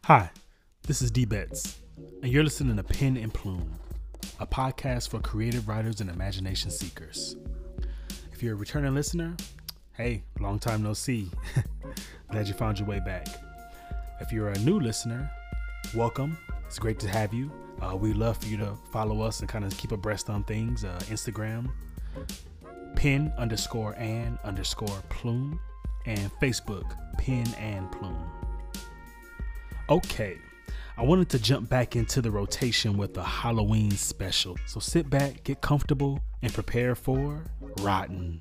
Hi, this is D-Betts, and you're listening to Pen and Plume, a podcast for creative writers and imagination seekers. If you're a returning listener, hey, long time no see. Glad you found your way back. If you're a new listener, welcome. It's great to have you. We'd love for you to follow us and kind of keep abreast on things. Instagram, pen_and_plume, and Facebook, Pen and Plume. Okay, I wanted to jump back into the rotation with a Halloween special. So sit back, get comfortable, and prepare for Rotten.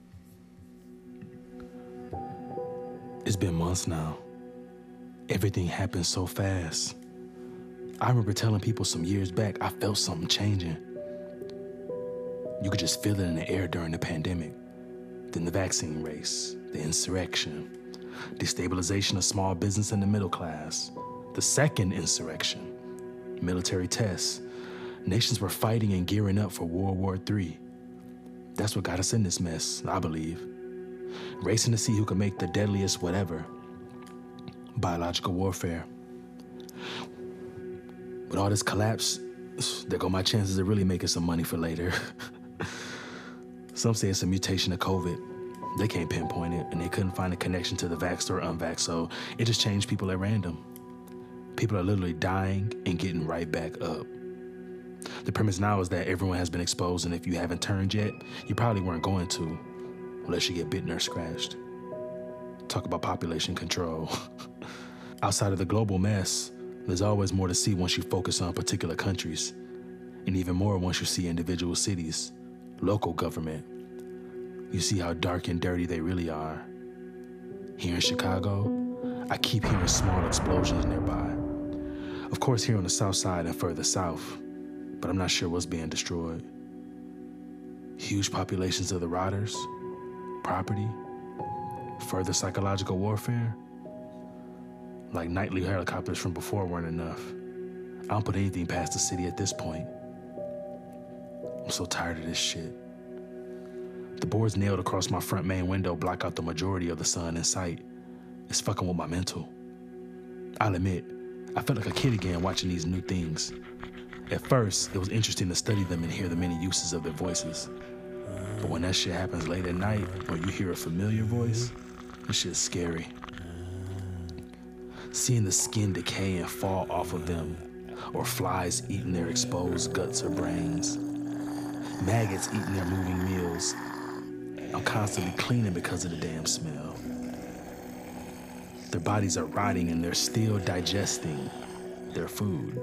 It's been months now. Everything happened so fast. I remember telling people some years back I felt something changing. You could just feel it in the air during the pandemic. Then the vaccine race, the insurrection, destabilization of small business and the middle class, the second insurrection, military tests. Nations were fighting and gearing up for World War III. That's what got us in this mess, I believe. Racing to see who could make the deadliest whatever. Biological warfare. With all this collapse, there go my chances of really making some money for later. Some say it's a mutation of COVID. They can't pinpoint it, and they couldn't find a connection to the vaxxed or unvaxxed, so it just changed people at random. People are literally dying and getting right back up. The premise now is that everyone has been exposed, and if you haven't turned yet, you probably weren't going to, unless you get bitten or scratched. Talk about population control. Outside of the global mess, there's always more to see once you focus on particular countries, and even more once you see individual cities, local government. You see how dark and dirty they really are. Here in Chicago, I keep hearing small explosions nearby. Of course, here on the south side and further south, but I'm not sure what's being destroyed. Huge populations of the rotters, property, further psychological warfare. Like nightly helicopters from before weren't enough. I don't put anything past the city at this point. I'm so tired of this shit. The boards nailed across my front main window block out the majority of the sun in sight. It's fucking with my mental. I'll admit, I felt like a kid again watching these new things. At first, it was interesting to study them and hear the many uses of their voices. But when that shit happens late at night, or you hear a familiar voice, this shit's scary. Seeing the skin decay and fall off of them, or flies eating their exposed guts or brains. Maggots eating their moving meals. I'm constantly cleaning because of the damn smell. Their bodies are rotting and they're still digesting their food.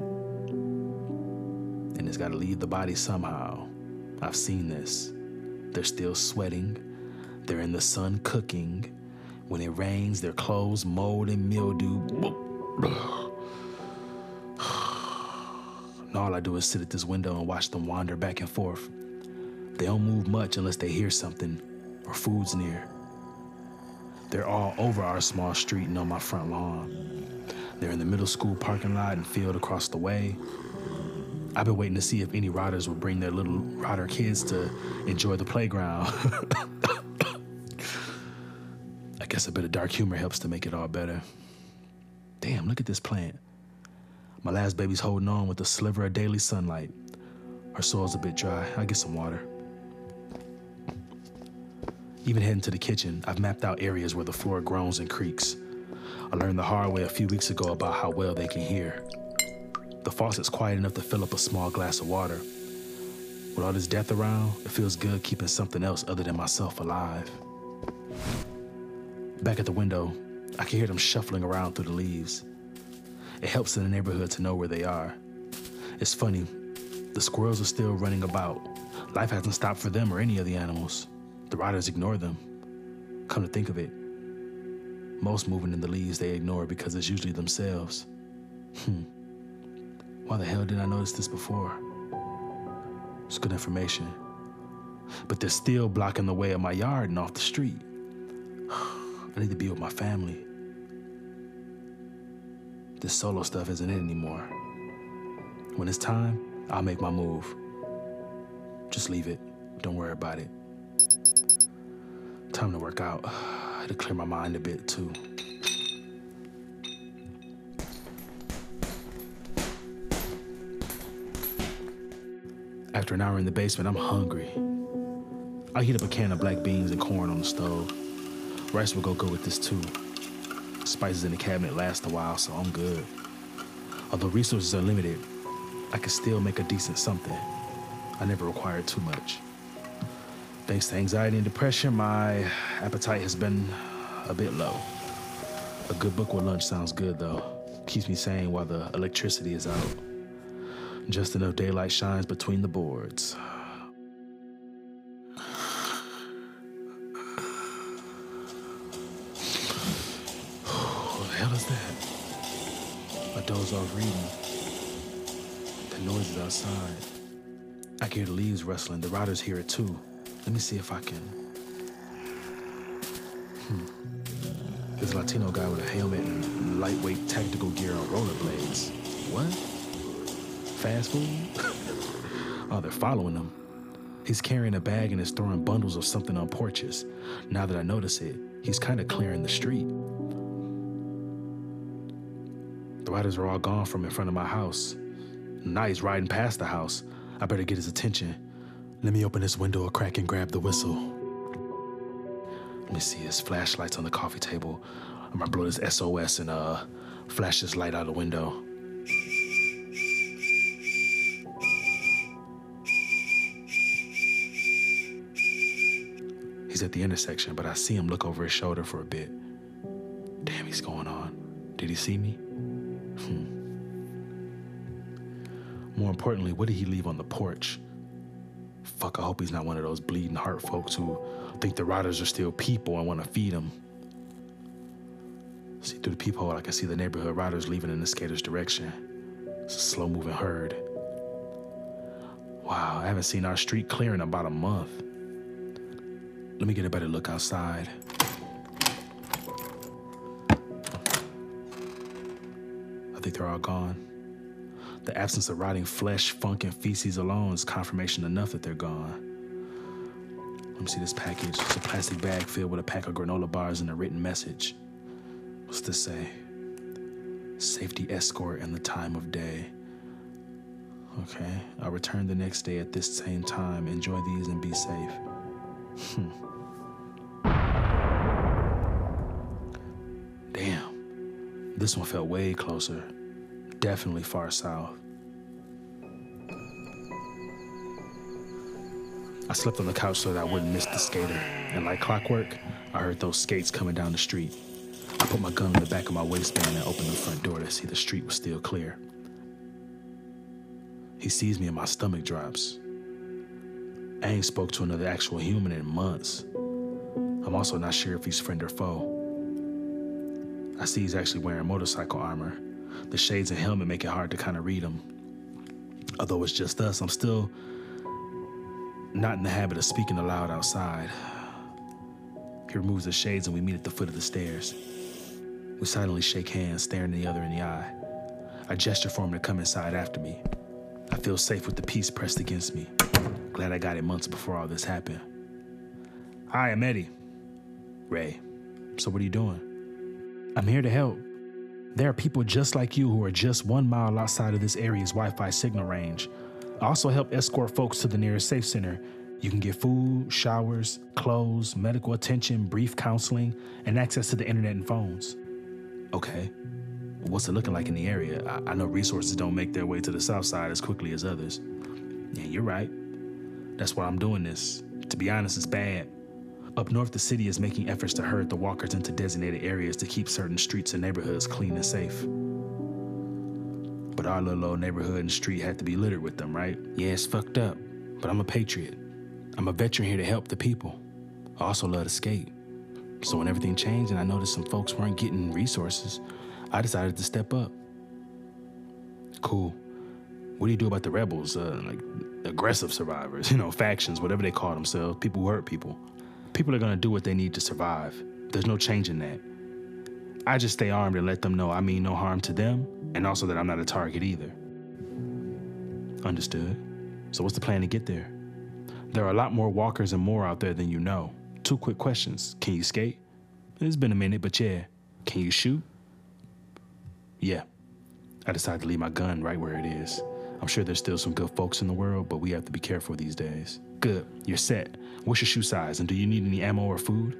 And it's gotta leave the body somehow. I've seen this. They're still sweating. They're in the sun cooking. When it rains, their clothes mold and mildew. And all I do is sit at this window and watch them wander back and forth. They don't move much unless they hear something or food's near. They're all over our small street and on my front lawn. They're in the middle school parking lot and field across the way. I've been waiting to see if any rotters will bring their little rotter kids to enjoy the playground. I guess a bit of dark humor helps to make it all better. Damn, look at this plant. My last baby's holding on with a sliver of daily sunlight. Her soil's a bit dry. I'll get some water. Even heading to the kitchen, I've mapped out areas where the floor groans and creaks. I learned the hard way a few weeks ago about how well they can hear. The faucet's quiet enough to fill up a small glass of water. With all this death around, it feels good keeping something else other than myself alive. Back at the window, I can hear them shuffling around through the leaves. It helps in the neighborhood to know where they are. It's funny, the squirrels are still running about. Life hasn't stopped for them or any of the animals. The rotters ignore them. Come to think of it, most moving in the leaves they ignore because it's usually themselves. Why the hell didn't I notice this before? It's good information. But they're still blocking the way of my yard and off the street. I need to be with my family. This solo stuff isn't it anymore. When it's time, I'll make my move. Just leave it. Don't worry about it. Time to work out. To clear my mind a bit too. After an hour in the basement, I'm hungry. I heat up a can of black beans and corn on the stove. Rice will go good with this too. Spices in the cabinet last a while, so I'm good. Although resources are limited, I can still make a decent something. I never required too much. Thanks to anxiety and depression, my appetite has been a bit low. A good book with lunch sounds good, though. Keeps me sane while the electricity is out. Just enough daylight shines between the boards. What the hell is that? I doze off reading. The noise is outside. I can hear the leaves rustling. The riders hear it too. Let me see if I can. There's a Latino guy with a helmet and lightweight tactical gear on rollerblades. What? Fast food? Oh, they're following him. He's carrying a bag and is throwing bundles of something on porches. Now that I notice it, he's kind of clearing the street. The riders are all gone from in front of my house. Now he's riding past the house. I better get his attention. Let me open this window a crack and grab the whistle. Let me see his flashlights on the coffee table. I'm gonna blow this SOS and flash this light out the window. He's at the intersection, but I see him look over his shoulder for a bit. Damn, he's going on. Did he see me? More importantly, what did he leave on the porch? Fuck, I hope he's not one of those bleeding heart folks who think the riders are still people and want to feed them. See, through the peephole, I can see the neighborhood riders leaving in the skaters' direction. It's a slow-moving herd. Wow, I haven't seen our street clear in about a month. Let me get a better look outside. I think they're all gone. The absence of rotting flesh, funk, and feces alone is confirmation enough that they're gone. Let me see this package. It's a plastic bag filled with a pack of granola bars and a written message. What's this say? Safety escort in the time of day. Okay, I'll return the next day at this same time. Enjoy these and be safe. Damn, this one felt way closer. Definitely far south. I slept on the couch so that I wouldn't miss the skater, and like clockwork, I heard those skates coming down the street. I put my gun in the back of my waistband and opened the front door to see the street was still clear. He sees me and my stomach drops. I ain't spoke to another actual human in months. I'm also not sure if he's friend or foe. I see he's actually wearing motorcycle armor. The shades and helmet make it hard to kind of read him. Although it's just us, I'm still not in the habit of speaking aloud outside. He removes the shades and we meet at the foot of the stairs. We silently shake hands, staring the other in the eye. I gesture for him to come inside after me. I feel safe with the peace pressed against me. Glad I got it months before all this happened. Hi, I'm Eddie. Ray. So what are you doing? I'm here to help. There are people just like you who are just 1 mile outside of this area's Wi-Fi signal range. I also help escort folks to the nearest safe center. You can get food, showers, clothes, medical attention, brief counseling, and access to the internet and phones. Okay. What's it looking like in the area? I know resources don't make their way to the south side as quickly as others. Yeah, you're right. That's why I'm doing this. To be honest, it's bad. Up north, the city is making efforts to herd the walkers into designated areas to keep certain streets and neighborhoods clean and safe. But our little old neighborhood and street had to be littered with them, right? Yeah, it's fucked up, but I'm a patriot. I'm a veteran here to help the people. I also love to skate. So when everything changed and I noticed some folks weren't getting resources, I decided to step up. Cool. What do you do about the rebels, like aggressive survivors, factions, whatever they call themselves, people who hurt people? People are gonna do what they need to survive. There's no change in that. I just stay armed and let them know I mean no harm to them, and also that I'm not a target either. Understood. So what's the plan to get there? There are a lot more walkers and more out there than you know. 2 quick questions. Can you skate? It's been a minute, but yeah. Can you shoot? Yeah. I decided to leave my gun right where it is. I'm I'm sure there's still some good folks in the world, but we have to be careful these days. Good, you're set. What's your shoe size, and do you need any ammo or food?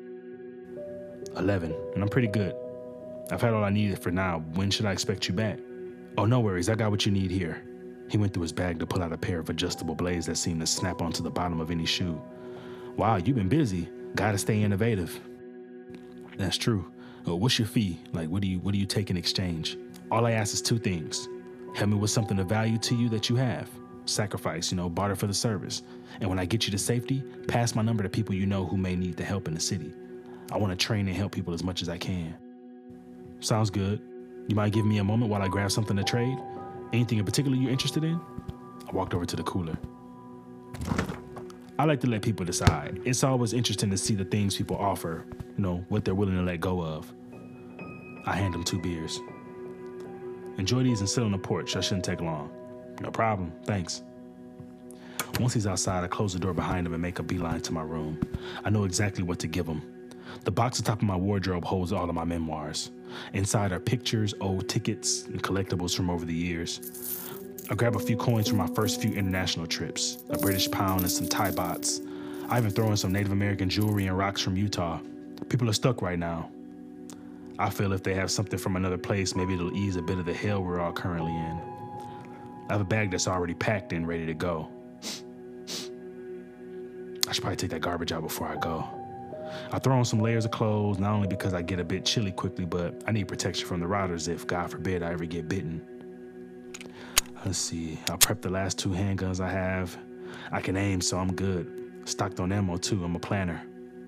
11, and I'm pretty good. I've had all I needed for now. When should I expect you back? Oh, no worries, I got what you need here. He went through his bag to pull out a pair of adjustable blades that seemed to snap onto the bottom of any shoe. Wow, you've been busy. Gotta stay innovative. That's true. What's your fee? Like, what do you take in exchange? All I ask is 2 things. Help me with something of value to you that you have. Sacrifice, barter for the service. And when I get you to safety, pass my number to people you know who may need the help in the city. I want to train and help people as much as I can. Sounds good. You mind giving me a moment while I grab something to trade? Anything in particular you're interested in? I walked over to the cooler. I like to let people decide. It's always interesting to see the things people offer, what they're willing to let go of. I hand him 2 beers. Enjoy these and sit on the porch. That shouldn't take long. No problem, thanks. Once he's outside, I close the door behind him and make a beeline to my room. I know exactly what to give him. The box atop of my wardrobe holds all of my memoirs. Inside are pictures, old tickets, and collectibles from over the years. I grab a few coins from my first few international trips, a British pound and some Thai bahts. I even throw in some Native American jewelry and rocks from Utah. People are stuck right now. I feel if they have something from another place, maybe it'll ease a bit of the hell we're all currently in. I have a bag that's already packed and ready to go. I should probably take that garbage out before I go. I throw on some layers of clothes, not only because I get a bit chilly quickly, but I need protection from the rotters if, God forbid, I ever get bitten. Let's see, I'll prep the last 2 handguns I have. I can aim, so I'm good. Stocked on ammo, too. I'm a planner.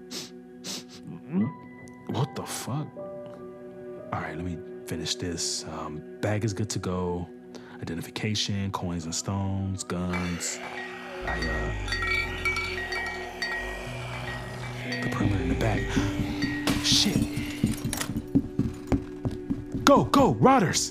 What the fuck? All right, let me finish this. Bag is good to go. Identification, coins and stones, guns. The perimeter in the back. Shit. Go, rotters!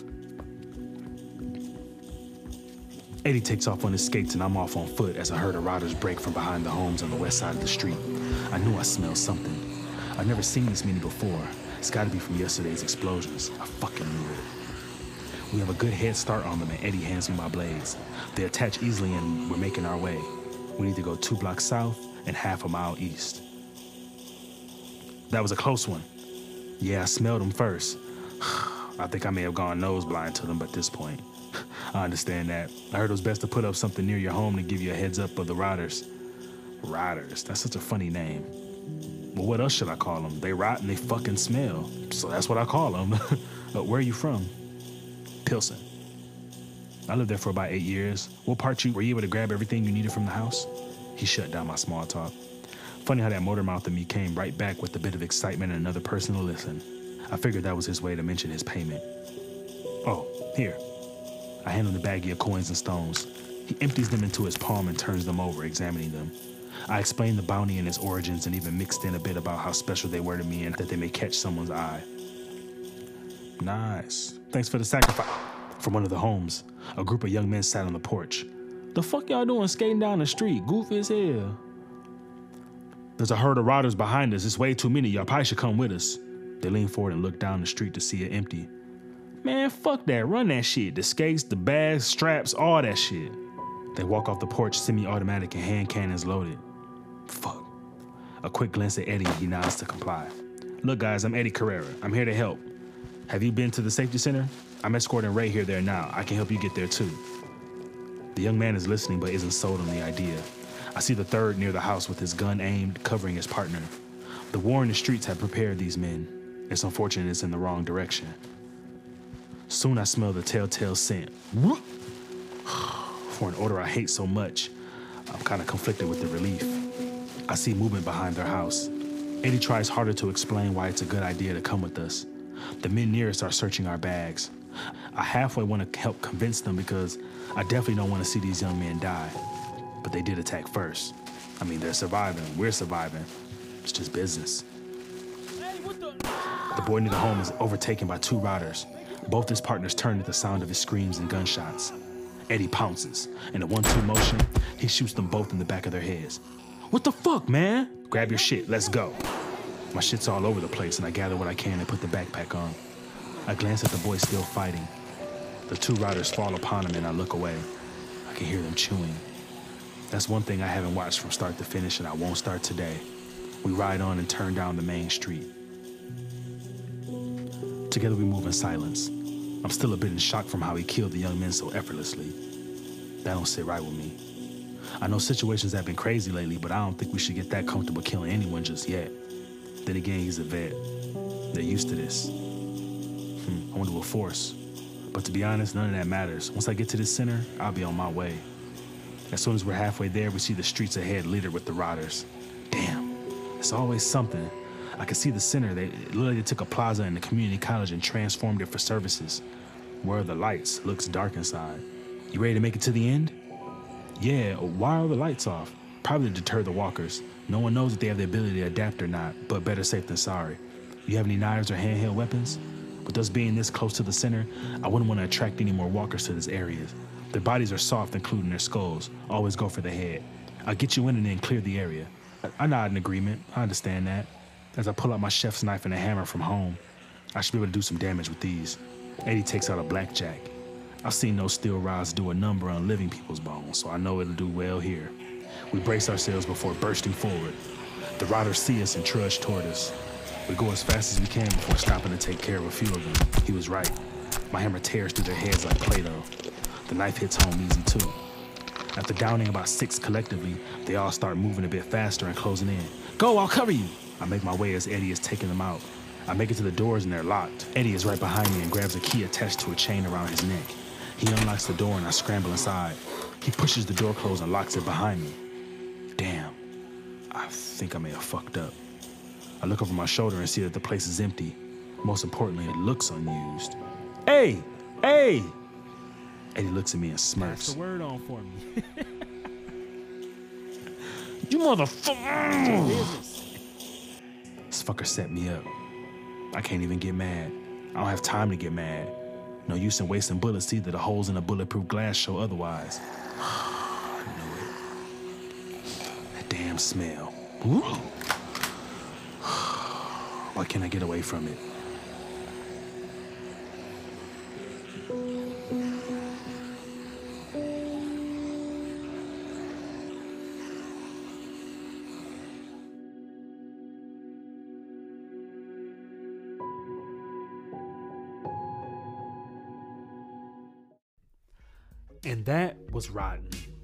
Eddie takes off on his skates and I'm off on foot as I heard a rotters break from behind the homes on the west side of the street. I knew I smelled something. I've never seen this many before. It's gotta be from yesterday's explosions. I fucking knew it. We have a good head start on them and Eddie hands me my blades. They attach easily and we're making our way. We need to go 2 blocks south and half a mile east. That was a close one. Yeah, I smelled them first. I think I may have gone nose blind to them at this point. I understand that. I heard it was best to put up something near your home to give you a heads up of the rotters. Rotters, that's such a funny name. Well, what else should I call them? They rot and they fucking smell. So that's what I call them. Where are you from? Pilsen. I lived there for about 8 years. What part were you able to grab everything you needed from the house? He shut down my small talk. Funny how that motor mouth of me came right back with a bit of excitement and another person to listen. I figured that was his way to mention his payment. Oh, here. I hand him the baggie of coins and stones. He empties them into his palm and turns them over, examining them. I explained the bounty and its origins and even mixed in a bit about how special they were to me and that they may catch someone's eye. Nice. Thanks for the sacrifice. From one of the homes, a group of young men sat on the porch. The fuck y'all doing skating down the street? Goofy as hell. There's a herd of rotters behind us. It's way too many. Y'all probably should come with us. They lean forward and look down the street to see it empty. Man, fuck that. Run that shit. The skates, the bags, straps, all that shit. They walk off the porch, semi-automatic and hand cannons loaded. Fuck. A quick glance at Eddie, he nods to comply. Look, guys, I'm Eddie Carrera. I'm here to help. Have you been to the safety center? I'm escorting Ray here there now. I can help you get there too. The young man is listening but isn't sold on the idea. I see the third near the house with his gun aimed, covering his partner. The war in the streets had prepared these men. It's unfortunate it's in the wrong direction. Soon I smell the telltale scent. For an odor I hate so much, I'm kind of conflicted with the relief. I see movement behind their house. Eddie tries harder to explain why it's a good idea to come with us. The men nearest are searching our bags. I halfway want to help convince them because I definitely don't want to see these young men die. But they did attack first. I mean, they're surviving. We're surviving. It's just business. Hey, what the boy near the home is overtaken by 2 rotters. Both his partners turn at the sound of his screams and gunshots. Eddie pounces. In a 1-2 motion, he shoots them both in the back of their heads. What the fuck, man? Grab your shit. Let's go. My shit's all over the place, and I gather what I can and put the backpack on. I glance at the boy still fighting. The two riders fall upon him and I look away. I can hear them chewing. That's one thing I haven't watched from start to finish, and I won't start today. We ride on and turn down the main street. Together we move in silence. I'm still a bit in shock from how he killed the young men so effortlessly. That don't sit right with me. I know situations have been crazy lately, but I don't think we should get that comfortable killing anyone just yet. Then again, he's a vet. They're used to this. I wonder what force. But to be honest, none of that matters. Once I get to the center, I'll be on my way. As soon as we're halfway there, we see the streets ahead littered with the riders. Damn, it's always something. I can see the center. They literally took a plaza in the community college and transformed it for services. Where are the lights? Looks dark inside. You ready to make it to the end? Yeah, why are the lights off? Probably to deter the walkers. No one knows if they have the ability to adapt or not, but better safe than sorry. You have any knives or handheld weapons? With us being this close to the center, I wouldn't want to attract any more walkers to this area. Their bodies are soft, including their skulls. Always go for the head. I'll get you in and then clear the area. I nod in agreement. I understand that. As I pull out my chef's knife and a hammer from home, I should be able to do some damage with these. Eddie takes out a blackjack. I've seen those steel rods do a number on living people's bones, so I know it'll do well here. We brace ourselves before bursting forward. The riders see us and trudge toward us. We go as fast as we can before stopping to take care of a few of them. He was right. My hammer tears through their heads like Play-Doh. The knife hits home easy too. After downing about 6 collectively, they all start moving a bit faster and closing in. Go, I'll cover you. I make my way as Eddie is taking them out. I make it to the doors and they're locked. Eddie is right behind me and grabs a key attached to a chain around his neck. He unlocks the door and I scramble inside. He pushes the door closed and locks it behind me. Damn, I think I may have fucked up. I look over my shoulder and see that the place is empty. Most importantly, it looks unused. Hey! Hey! Eddie looks at me and smirks. Pass the word on for me. You motherfucker! Business. This fucker set me up. I can't even get mad. I don't have time to get mad. No use in wasting bullets either. The holes in the bulletproof glass show otherwise. I knew it. That damn smell. Woo. Why can't I get away from it? And that was Rotten.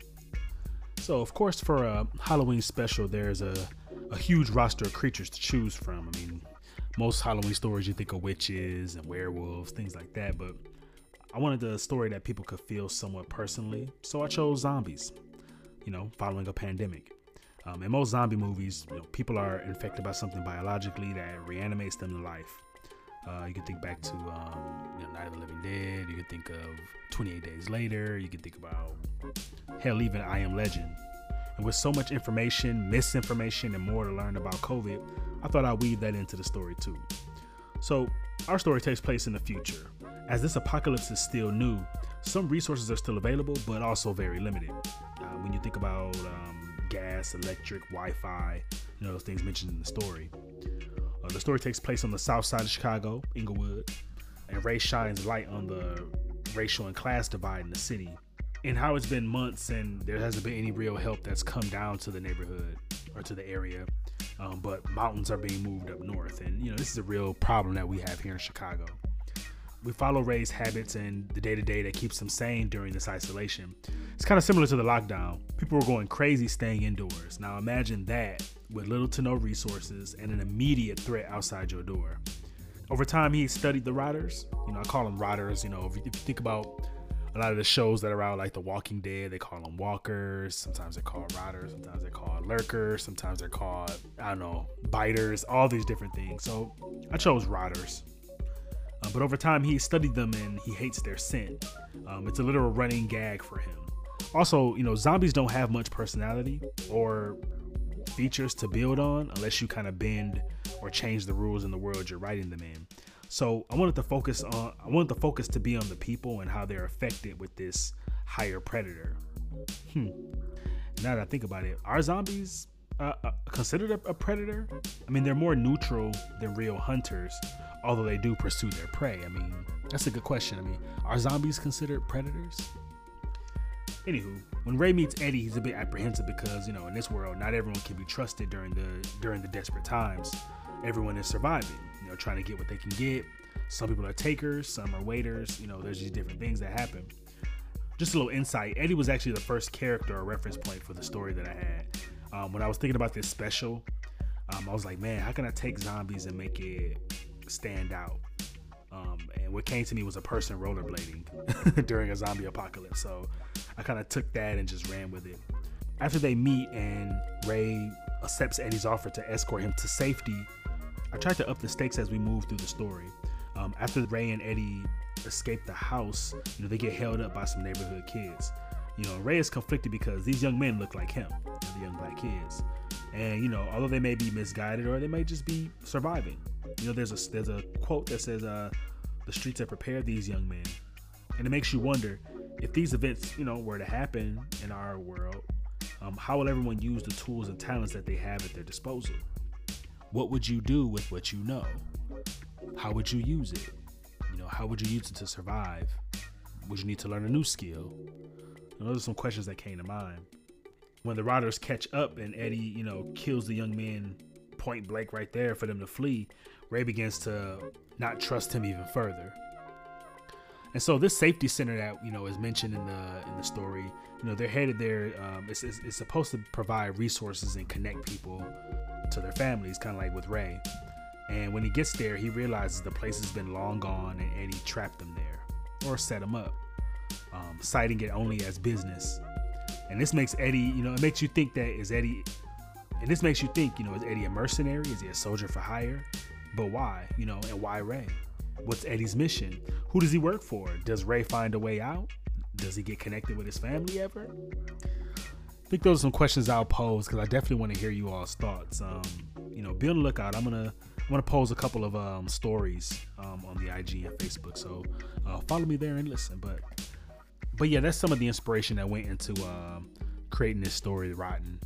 So, of course, for a Halloween special, there's a huge roster of creatures to choose from. I mean, most Halloween stories, you think of witches and werewolves, things like that. But I wanted a story that people could feel somewhat personally. So I chose zombies, following a pandemic. In most zombie movies, people are infected by something biologically that reanimates them to life. You can think back to Night of the Living Dead. You can think of 28 Days Later. You can think about, hell, even I Am Legend. And with so much information, misinformation, and more to learn about COVID, I thought I'd weave that into the story too. So our story takes place in the future. As this apocalypse is still new, some resources are still available, but also very limited. When you think about gas, electric, Wi-Fi, those things mentioned in the story. The story takes place on the south side of Chicago, Inglewood, and Ray shines light on the racial and class divide in the city and how it's been months and there hasn't been any real help that's come down to the neighborhood or to the area, but mountains are being moved up north. And, this is a real problem that we have here in Chicago. We follow Ray's habits and the day-to-day that keeps him sane during this isolation. It's kind of similar to the lockdown. People were going crazy staying indoors. Now imagine that with little to no resources and an immediate threat outside your door. Over time, he studied the riders. I call them riders. If you think about a lot of the shows that are out, like The Walking Dead, they call them walkers. Sometimes they're called riders. Sometimes they're called lurkers. Sometimes they're called, biters, all these different things. So I chose riders. But over time, he studied them and he hates their scent. It's a literal running gag for him. Also, zombies don't have much personality or features to build on unless you kind of bend or change the rules in the world you're writing them in. So I wanted the focus to be on the people and how they're affected with this higher predator. Now that I think about it, are zombies considered a predator? I mean, they're more neutral than real hunters, although they do pursue their prey. I mean, That's a good question. I mean, are zombies considered predators? Anywho, when Ray meets Eddie, he's a bit apprehensive because, in this world, not everyone can be trusted during the desperate times. Everyone is surviving, trying to get what they can get. Some people are takers, some are waiters. There's these different things that happen. Just a little insight. Eddie was actually the first character or reference point for the story that I had. When I was thinking about this special, I was like, man, how can I take zombies and make it stand out? And what came to me was a person rollerblading during a zombie apocalypse. So I kind of took that and just ran with it. After they meet and Ray accepts Eddie's offer to escort him to safety, I tried to up the stakes as we move through the story. After Ray and Eddie escape the house, they get held up by some neighborhood kids. Ray is conflicted because these young men look like him, the young black kids. And, although they may be misguided or they may just be surviving, there's a quote that says, the streets have prepared these young men. And it makes you wonder if these events, were to happen in our world, how will everyone use the tools and talents that they have at their disposal? What would you do with what you know? How would you use it? How would you use it to survive? Would you need to learn a new skill? Those are some questions that came to mind. When the Riders catch up and Eddie, kills the young men point blank right there for them to flee, Ray begins to not trust him even further. And so this safety center that, is mentioned in the story, they're headed there. It's supposed to provide resources and connect people to their families, kind of like with Ray. And when he gets there, he realizes the place has been long gone and Eddie trapped them there or set him up, citing it only as business. And this makes Eddie, it makes you think is Eddie a mercenary? Is he a soldier for hire? But why, and why Ray? What's Eddie's mission? Who does he work for? Does Ray find a way out? Does he get connected with his family ever? I think those are some questions I'll pose because I definitely want to hear you all's thoughts. Be on the lookout. I'm gonna pose a couple of stories on the IG and Facebook. So follow me there and listen. But yeah, that's some of the inspiration that went into creating this story, Rotten.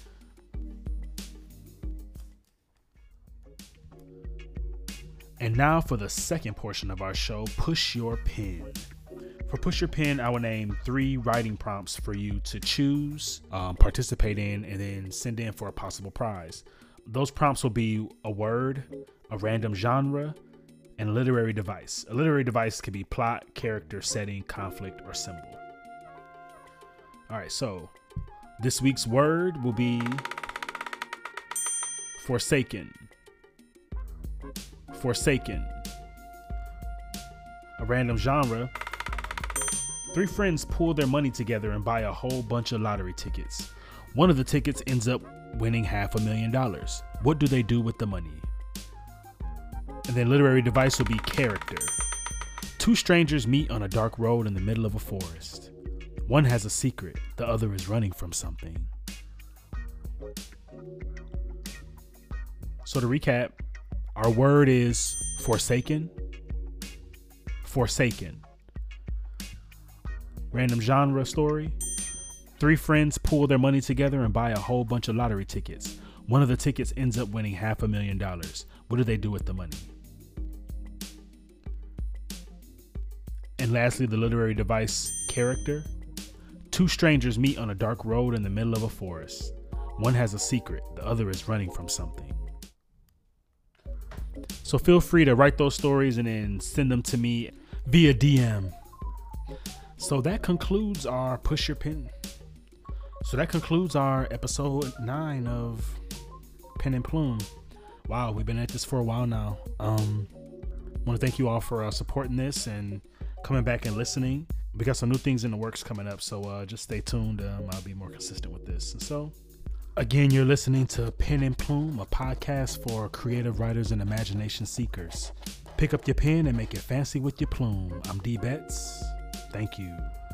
And now for the second portion of our show, Push Your Pen. For Push Your Pen, I will name 3 writing prompts for you to choose, participate in, and then send in for a possible prize. Those prompts will be a word, a random genre, and a literary device. A literary device could be plot, character, setting, conflict, or symbol. All right, so this week's word will be Forsaken. Forsaken. A random genre. 3 friends pool their money together and buy a whole bunch of lottery tickets. One of the tickets ends up winning $500,000. What do they do with the money? And then literary device will be character. 2 strangers meet on a dark road in the middle of a forest. One has a secret, the other is running from something. So to recap, our word is forsaken. Forsaken. Random genre story. 3 friends pool their money together and buy a whole bunch of lottery tickets. One of the tickets ends up winning $500,000. What do they do with the money? And lastly, the literary device character. 2 strangers meet on a dark road in the middle of a forest. One has a secret, the other is running from something. So feel free to write those stories and then send them to me via DM. So that concludes our Push Your Pen. So that concludes our episode 9 of Pen and Plume. Wow, we've been at this for a while now. I want to thank you all for supporting this and coming back and listening. We got some new things in the works coming up, so just stay tuned. I'll be more consistent with this. And so, again, you're listening to Pen and Plume, a podcast for creative writers and imagination seekers. Pick up your pen and make it fancy with your plume. I'm D Betts. Thank you.